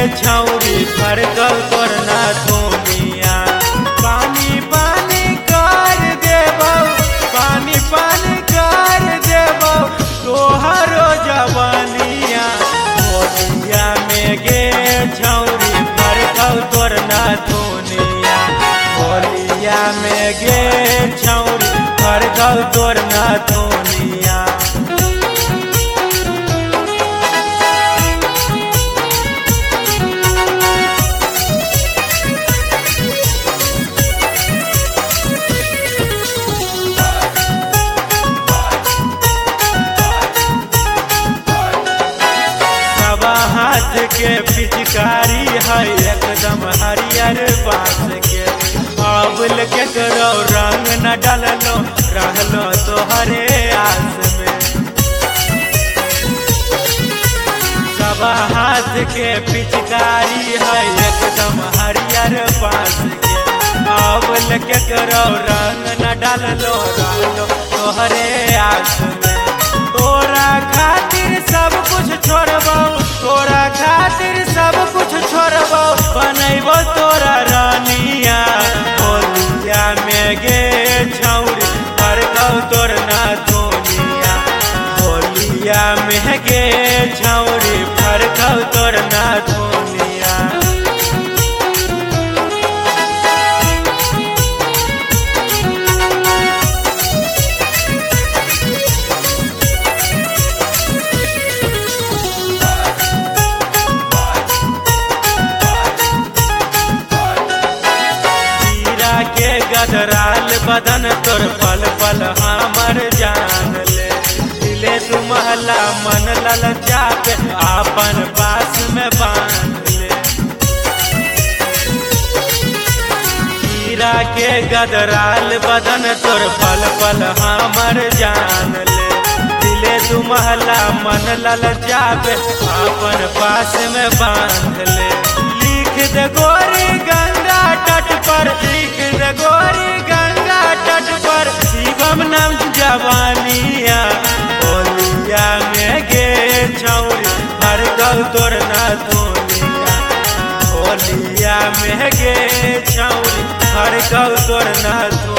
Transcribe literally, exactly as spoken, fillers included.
छौरी फरकौ तोर ना दुनिया। पानी पानी कर देबौ, पानी पानी कर देबौ तोहरो जवानिया। होलिया में गे छौरी फरकौ तोर ना दुनिया। होलिया में गे छौरी फरकौ तोर ना दुनिया। हाथ के पिचकारी है एकदम हरियर बांस के। आबुल के करो रंग न डाललो रहलो तोहरे आस में। सब हाथ के पिचकारी है एकदम हरियर बांस के। आबुल के करो रंग न डाललो रहलो तोहरे आस में। तोरा खातिर सब कुछ छोड़बो, तोरा खातिर सब कुछ छोड़बो बनैबो तोरा रानिया। होलिया में गे छौरी फरकौ तोर ना दुनिया। होलिया में गे छौरी फरकौ तोर ना दुनिया। के गदराल बदन तोर पल पल हमर जान ले। दिले तू महला मन ललचा के आपन पास में बांध ले। हीरा के गदराल बदन तोर पल पल हमर जान ले। दिले तू महला मन ललचा के आपन पास में बांध ले। लिख दे गोरी गंगा तट पर, लिख दे गोरी गंगा तट पर शिवम नाम जवानिया। होलिया में गे छौरी फरकौ तोर ना दुनिया। होलिया में गे छौरी फरकौ तोर ना दुनिया।